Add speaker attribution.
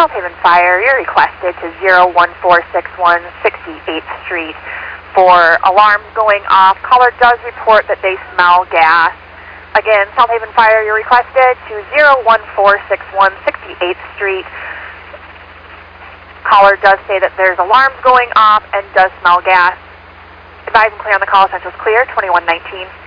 Speaker 1: South Haven Fire, you're requested to 01461 68th Street for alarms going off. Caller does report that they smell gas. Again, South Haven Fire, you're requested to 01461 68th Street. Caller does say that there's alarms going off and does smell gas. Advise and clear on the call. Essentials clear, 2119.